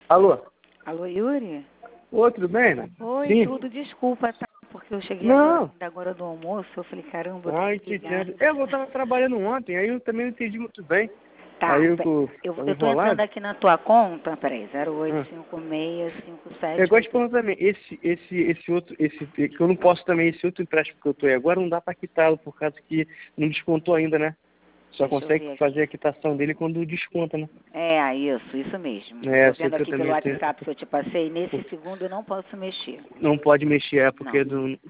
Alô? Alô, Yuri? Oi, tudo bem, né? Oi, Sim. tudo, desculpa, tá? Porque eu cheguei Não. agora do almoço, eu falei, caramba, Ai, te entendo. Eu estava trabalhando ontem, aí eu também não entendi muito bem. Tá, Aí eu tô entrando aqui na tua conta, peraí, 0856557. Eu gosto de perguntar também, esse outro, que eu não posso também, esse outro empréstimo que eu tô aí agora, não dá para quitá-lo, por causa que não descontou ainda, né? Só Deixa eu ver consegue aqui. fazer a quitação dele quando desconta, né? Isso mesmo. É, Tô vendo aqui pelo também WhatsApp que eu te passei, nesse segundo eu não posso mexer. não pode mexer, porque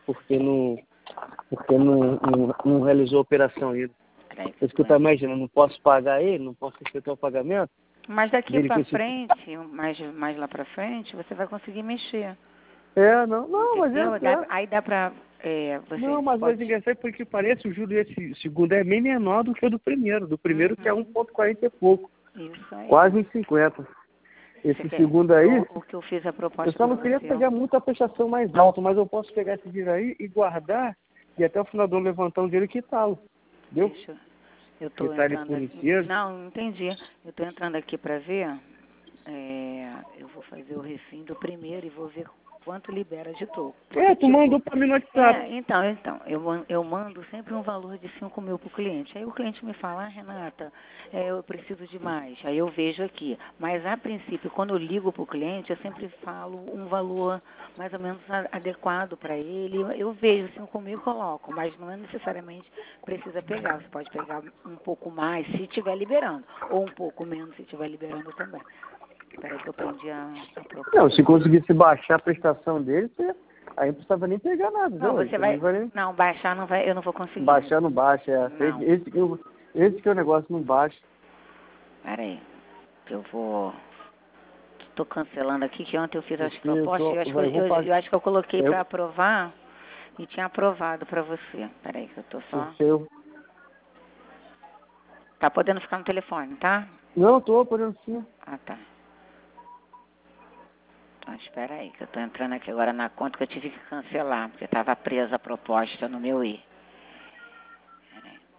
não realizou a operação ainda. Peraí, Isso que eu estava imaginando, não posso pagar ele, não posso efetuar o pagamento. mas daqui Dele pra que frente, mais lá pra frente, você vai conseguir mexer. não, mas Entendeu? é. Aí dá pra... você Não, mas pode... é engraçado porque parece o juro desse segundo é bem menor do que o do primeiro. Do primeiro que é 1,40 e pouco. Isso aí. Quase em 50. Esse segundo aí, o que eu fiz a proposta eu só não queria pegar muita prestação mais alta, mas eu posso pegar esse dinheiro aí e guardar e até o final do ano levantar um dinheiro e quitá-lo. Entendeu? Eu tô Quitar ele entrando por aqui. inteiro. Não entendi. Eu tô entrando aqui para ver. Eu vou fazer o refim do primeiro e vou ver quanto libera de troco. Porque, Tu mandou para mim no WhatsApp. Então, eu mando sempre um valor de 5 mil para o cliente. Aí o cliente me fala, Renata, eu preciso de mais. Aí eu vejo aqui. Mas, a princípio, quando eu ligo para o cliente, eu sempre falo um valor mais ou menos adequado para ele. Eu vejo 5 mil e coloco, mas não é necessariamente precisa pegar. Você pode pegar um pouco mais se estiver liberando, ou um pouco menos se estiver liberando também. Espera que eu prendi a proposta. Não, se conseguisse baixar a prestação dele, aí não precisava nem pegar nada. Não, Não, você vai... Não, baixar não vai, eu não vou conseguir. Baixar não baixa, Não. Esse que é o negócio, não baixa. Espera aí, que eu vou... Estou cancelando aqui, que ontem eu fiz as propostas, eu acho que eu coloquei para aprovar e tinha aprovado para você. Espera aí que eu tô só... Tá podendo ficar no telefone, tá? Não, tô podendo sim. Ah, tá. Então, espera aí, que eu tô entrando aqui agora na conta que eu tive que cancelar, porque estava presa a proposta no meu I. Espera aí.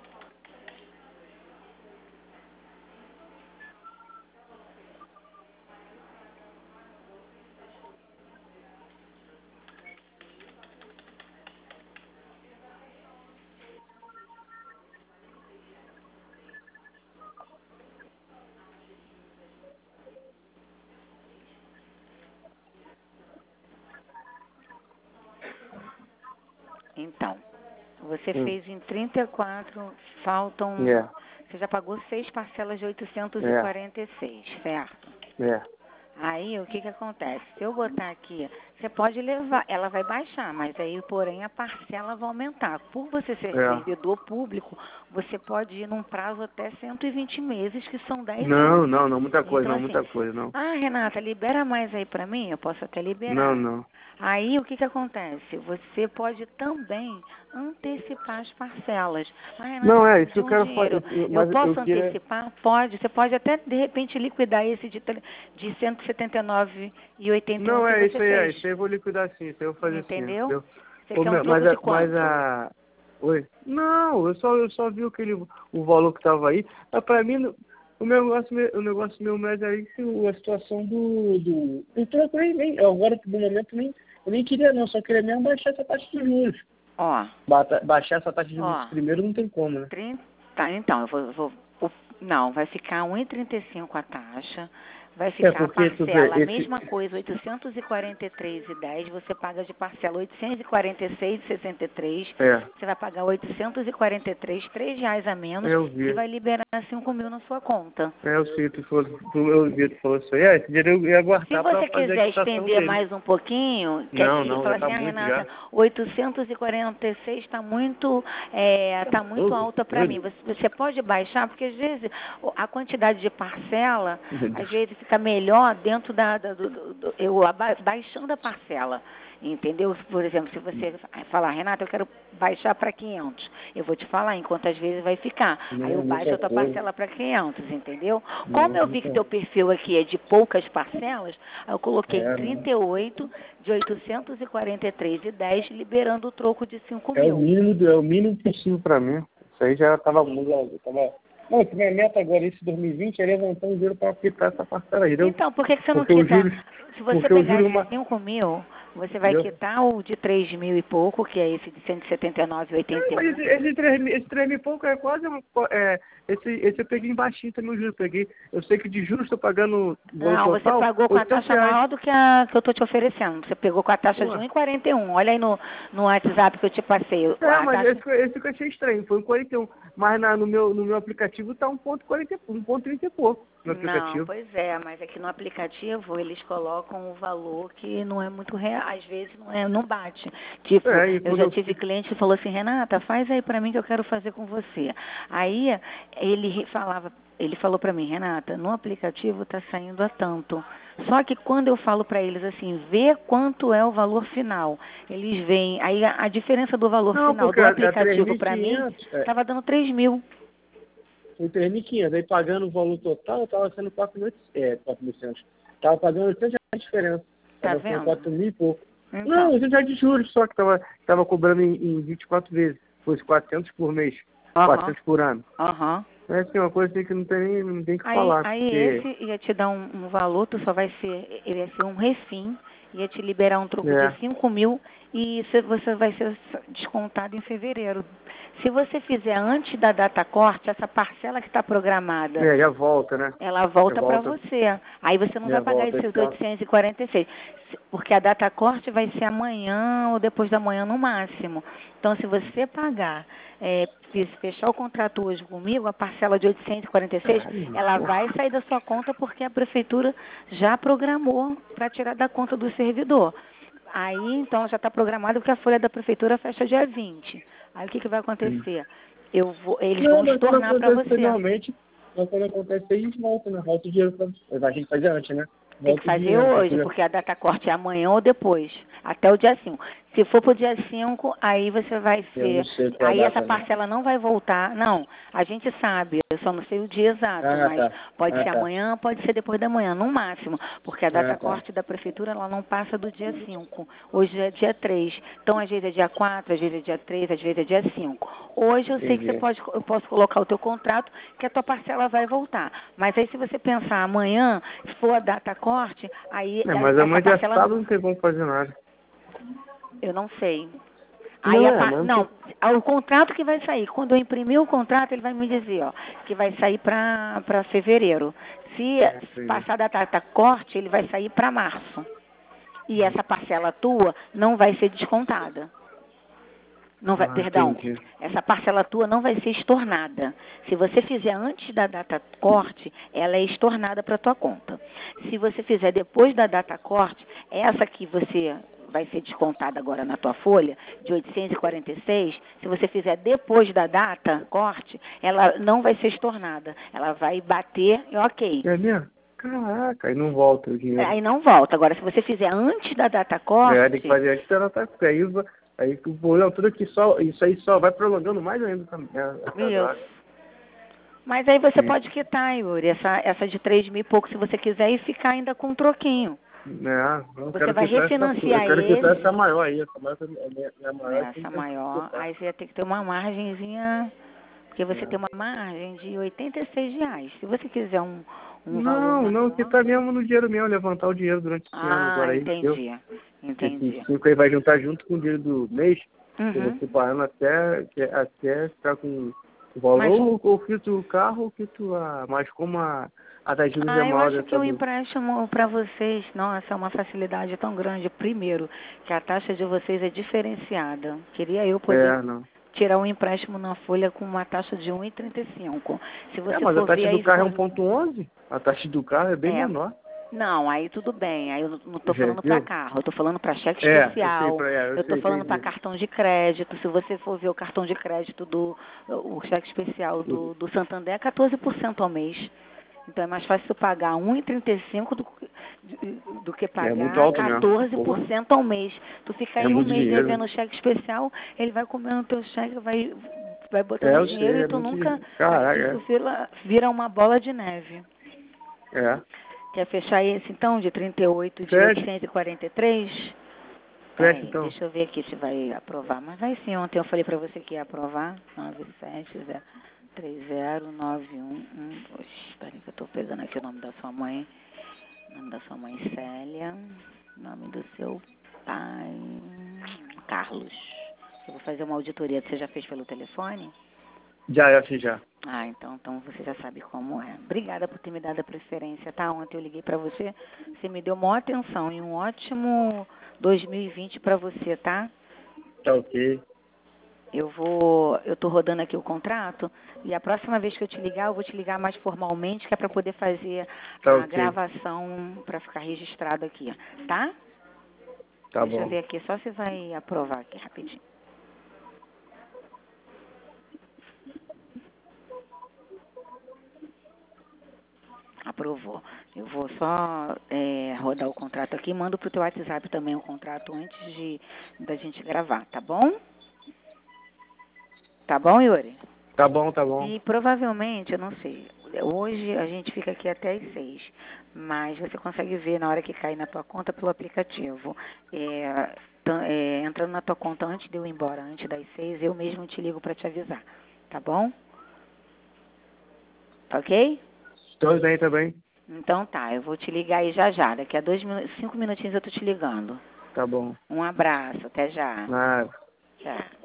Então, você fez em 34, faltam... Você já pagou 6 parcelas de 846, certo? Aí, o que acontece? Se eu botar aqui, você pode levar, ela vai baixar, mas aí, porém, a parcela vai aumentar. Por você ser servidor público, você pode ir num prazo até 120 meses, que são 10 anos. Não, muita coisa, então, muita coisa, não. Ah, Renata, libera mais aí pra mim? Eu posso até liberar. Não. Aí, o que acontece? Você pode também antecipar as parcelas. Ah, Renata, não, isso que eu quero fazer. Eu posso antecipar? Pode. Você pode até, de repente, liquidar esse de 179,81 Não, que você isso fez. isso aí eu vou liquidar sim, isso aí eu vou fazer Entendeu? sim. Você quer um troco de quanto? Oi? Não, eu só vi o valor que estava aí. Mas pra mim, o negócio meu mais aí, a situação do troco nem agora, no momento, eu nem queria não, só queria mesmo baixar essa taxa de juros. Baixar essa taxa de juros primeiro não tem como, né? Tá, então, não, vai ficar 1,35 a taxa. Vai ficar a parcela, a mesma coisa, 843,10, você paga de parcela 846,63, você vai pagar 843, R$3 a menos, e vai liberar 5 mil na sua conta. Eu sei, tu vi, tu falou isso aí, esse dinheiro eu ia guardar para fazer a quitação dele. Se você quiser estender mais um pouquinho, não, fala tá assim, muito Renata, já. 846 está muito alta para mim. Você pode baixar, porque às vezes a quantidade de parcela, às vezes fica melhor dentro baixando a parcela. Entendeu? Por exemplo, se você falar, Renata, eu quero baixar para 500, eu vou te falar em quantas vezes vai ficar. Aí eu baixo a tua parcela para 500, entendeu? Como eu vi que teu perfil aqui é de poucas parcelas, eu coloquei 38 de 843,10, liberando o troco de 5 mil. É o mínimo possível para mim. Isso aí já estava Não, minha meta agora, esse 2020, é levantar um dinheiro para quitar essa parcela aí, entendeu? Então, por que você não Porque quita? os juros, Se você porque os pegar juros de 5 mil, você vai entendeu? quitar o de 3 mil e pouco, que é esse de Mas 179,81. esse 3 mil e pouco é quase, esse eu peguei embaixinho também, o juros, eu sei que de juros estou pagando o valor Não, você total, pagou com a R$ 800. taxa maior do que a que eu estou te oferecendo. Você pegou com a taxa de Pô, 1,41. Olha aí no WhatsApp que eu te passei. A mas taxa... esse que eu achei estranho, foi 1,41. Mas no meu aplicativo tá 1,40, 1,30 e pouco no Não, aplicativo. pois é, mas aqui no aplicativo eles colocam o valor que não é muito real, às vezes não bate. Tipo, E eu quando já eu tive cliente que falou assim, Renata, faz aí pra mim que eu quero fazer com você. Aí ele falou pra mim, Renata, no aplicativo tá saindo a tanto. Só que quando eu falo pra eles assim, vê quanto é o valor final, eles veem, aí a diferença do valor Não, final porque do a aplicativo pra mim 3.500, tava dando 3 mil. foi 3.500, aí pagando o valor total, tava sendo 4.800. Tava pagando 800 reais de diferença. Tá Tava sendo vendo? 4 mil e pouco. Não, Então, 800 reais de juros só que tava cobrando em 24 vezes. Fosse 400 por mês, aham, 400 por ano. aham. É assim, uma coisa assim que não tem que Aí, falar, aí porque... esse ia te dar um valor, tu só vai ser, ele ia ser um refim, ia te liberar um troco de É, 5 mil e você vai ser descontado em fevereiro. Se você fizer antes da data corte, essa parcela que está programada, já volta, né? ela Já volta para volta, você. Aí você não vai já pagar volta. esses 846, porque a data corte vai ser amanhã ou depois da manhã no máximo. Então, se você pagar, fechar o contrato hoje comigo, a parcela de 846, Caralho, ela vai porra. sair da sua conta porque a prefeitura já programou para tirar da conta do servidor. Aí, então, já está programado que a folha da prefeitura fecha dia 20. Aí, o que vai acontecer? Eles Não, vão mas quando estornar para acontece você. normalmente, mas quando acontece aí a gente volta, né? Volta o dinheiro pra... A gente faz antes, né? Tem que Volta o fazer dinheiro, hoje, porque a data corte é amanhã ou depois, até o dia 5. Se for pro dia 5, aí você vai eu não ser. sei qual é a Aí essa data, né? parcela não vai voltar. Não, a gente sabe, eu só não sei o dia exato, Ah, mas tá. pode Ah, ser tá. amanhã, pode ser depois da manhã, no máximo, porque a Ah, data tá. corte da prefeitura ela não passa do dia 5. Hoje é dia 3. Então, às vezes é dia 4, às vezes é dia 3, às vezes é dia 5. Hoje eu sei que Entendi. eu posso colocar o teu contrato, que a tua parcela vai voltar. Mas aí se você pensar amanhã, se for a data corte, aí Mas essa amanhã já parcela sábado não tem como fazer nada. eu não sei. Aí Não mas não não, tem... o contrato que vai sair, quando eu imprimir o contrato, ele vai me dizer, ó, que vai sair para fevereiro. Se Entendi. passar da data corte, ele vai sair para março. E essa parcela tua não vai ser descontada. Não vai, perdão, Entendi. essa parcela tua não vai ser estornada. Se você fizer antes da data corte, ela é estornada para tua conta. Se você fizer depois da data corte, essa que você vai ser descontada agora na tua folha, de 846, se você fizer depois da data corte, ela não vai ser estornada. Ela vai bater e ok. É mesmo? Caraca, aí não volta o dinheiro. Aí não volta. Agora, se você fizer antes da data Tem que corte, fazer antes dela tá... Aí o problema tudo é que isso aí só vai prolongando mais ainda também. Essa data. isso. Mas aí você Sim. pode quitar, Yuri, essa de 3 mil e pouco, se você quiser, e ficar ainda com um troquinho. Eu Você quero vai quitar eu refinanciar quero quitar essa esse, maior aí. Essa maior é maior que essa eu tenho que maior, quitar. aí você ia ter que ter uma margenzinha, porque você É. tem uma margem de R$ 86. Se você quiser um valor Não, maior. quitar mesmo no dinheiro mesmo, levantar o dinheiro durante esse ano Ah, agora aí, deu. entendi. Esses Entendi. 5 aí vai juntar junto com o dinheiro do mês, que eu vou Uhum. separando até ficar com o Mas valor, ou quito o carro, ou quito mas como a das juros é eu maior acho que dessa o do... empréstimo para vocês, nossa, é uma facilidade tão grande. Primeiro, que a taxa de vocês é diferenciada. Queria eu poder Não. tirar um empréstimo na folha com uma taxa de 1,35. Se você Mas a for ver taxa do aí carro é folha, 1,11. A taxa do carro é bem é, menor. não, aí tudo bem. Aí eu não estou Já falando para viu? carro, eu estou falando para cheque Eu sei, especial, eu eu sei, estou falando para entendi. cartão de crédito. Se você for ver o cartão de crédito o cheque especial do Santander é 14% ao mês. Então é mais fácil tu pagar 1,35 do que É muito pagar alto mesmo. Porra, 14% ao mês. Tu fica é aí um muito mês dinheiro. devendo cheque especial, ele vai comendo teu cheque, vai botando Eu dinheiro sei, e é tu muito nunca. dinheiro. Isso Caraca, vira uma bola de neve. é. Quer fechar esse então, de 38 de Fede, 843? fecha Peraí, então. deixa eu ver aqui se vai aprovar. Mas vai sim, ontem eu falei pra você que ia aprovar. 97, 309112. Espera aí que eu tô pegando aqui o nome da sua mãe. O nome da sua mãe, Célia. O nome do seu pai, Carlos. Eu vou fazer uma auditoria. Você já fez pelo telefone? Já fiz já. Ah, então você já sabe como é. Obrigada por ter me dado a preferência, tá? Ontem eu liguei pra você. Você me deu maior atenção e um ótimo 2020 pra você, tá? Tá ok. Eu tô rodando aqui o contrato e a próxima vez que eu te ligar, eu vou te ligar mais formalmente, que é para poder fazer Tá a ok. gravação para ficar registrado aqui, tá? Tá Deixa eu bom. ver aqui, só você vai aprovar aqui rapidinho. Aprovou. Eu vou só rodar o contrato aqui, mando pro teu WhatsApp também o contrato antes da gente gravar, tá bom? Tá bom, Yuri? Tá bom, tá bom. E provavelmente, eu não sei, hoje a gente fica aqui até as 6, mas você consegue ver na hora que cair na tua conta pelo aplicativo. Entrando na tua conta antes de eu ir embora, antes das 6, eu mesmo te ligo para te avisar, tá bom? Tá ok? Tô bem, tá bem. Então tá, eu vou te ligar aí já já, daqui a 5 minutinhos eu tô te ligando. Tá bom. Um abraço, até já. Nada. Tchau.